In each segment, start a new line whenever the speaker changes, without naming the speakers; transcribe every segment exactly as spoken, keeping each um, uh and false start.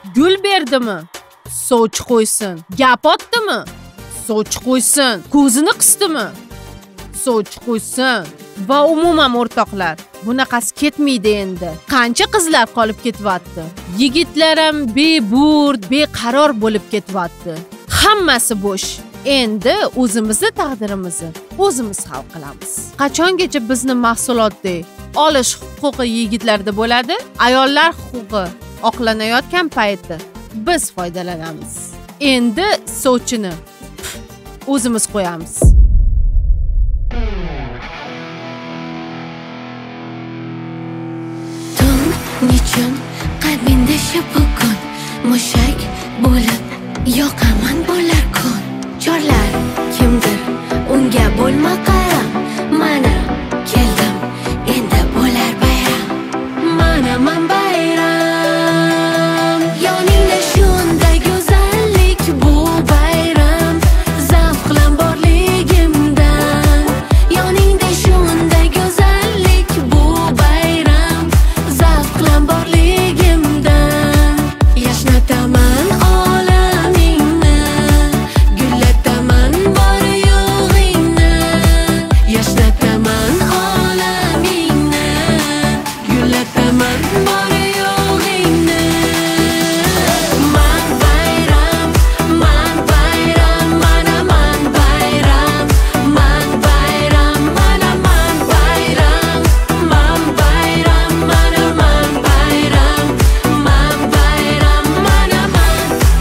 Gul berdimi? Sovchi qo'ysin. Gap otdimi? Sovchi qo'ysin. Ko'zini qisdimi? Sovchi qo'ysin. Va umuman o'rtoqlar, bunaqasi ketmaydi endi. Qancha qizlar qolib ketyapti. Yigitlar ham beburt, beqaror bo'lib ketyapti. Hammasi bo'sh. Endi o'zimizni taqdirimizni o'zimiz hal qilamiz. Qachongacha bizni mahsulotdek olish huquqi yigitlarda bo'ladi, ayollar huquqi oqlanayotgan payti biz foydalanamiz. Endi sovchini o'zimiz qo'yamiz.
Nechun qalbingda shapokon mushak bo'lib yoqaman bo'lar kun. Chorlar kimdir unga bo'lma qaram. Mana keldim endi bo'lar bayram. Mana man bayram. Yoningda shunday go'zallik bu bayram. Zavq qilam borligimdan. Yoningda shunday go'zallik bu bayram. Zavq qilam borligimdan. Yashnataman olamingni, gullataman bor yo'g'ingni. Yashnataman olamingni, gullataman bor yo'g'ingni. Man bayram, man bayram, mana man bayram. Man bayram, mana man bayram. Man bayram, mana man bayram. Man bayram, mana man.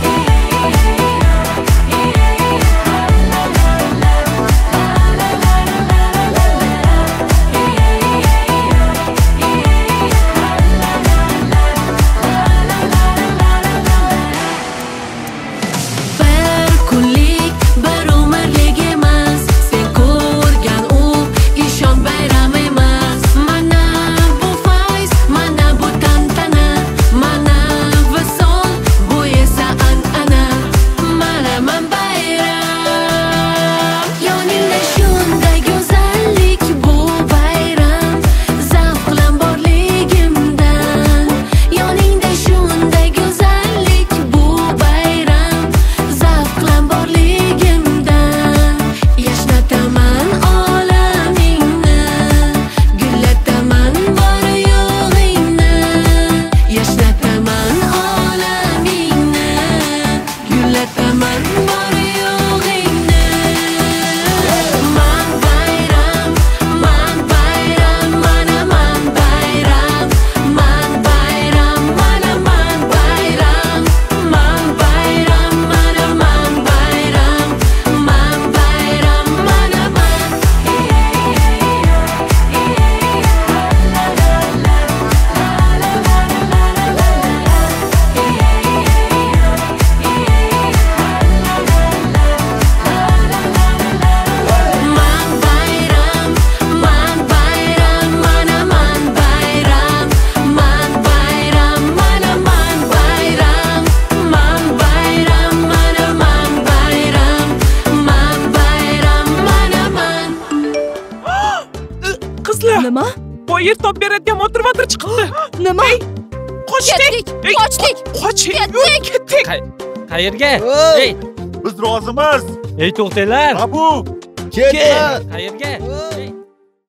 Bir kunlik, bir umrlik emas. Sen ko'rgan u ishon bayram emas. Mana bu fayz, mana bu tantana. Mana visol, bu esa an'ana. Mana man bayram. Yoningda shunday go'zallik bu bayram. Zavq qilam borligimdan. Yoningda shunday go'zallik bu bayram. Zavq qilam borligimdan. Yashnataman olamingni, gullataman bor yo'g'ingni. Yashnataman olamingni, gullataman bor yo'g'ingni. Man bayram, man bayram, mana man bayram. Man bayram, mana man bayram. Man bayram, mana man bayram. Man bayram, mana man. Man bayram, man bayram, mana man bayram. Man bayram, mana man bayram. Man bayram, mana man bayram. Man bayram, mana man.
Qizlar,
Nima?
boyer top beradigan motivator chiqibdi.
Nima?
Qochdik.
Ketdik,
Ey,
qochdik.
Qoch.
Ketdik.
Ketdik.
Qayerga?
Ey!
Ey,
Biz rozimiz.
ey to'xtanglar.
Abu,
Kel.
ketma.
Qayerga?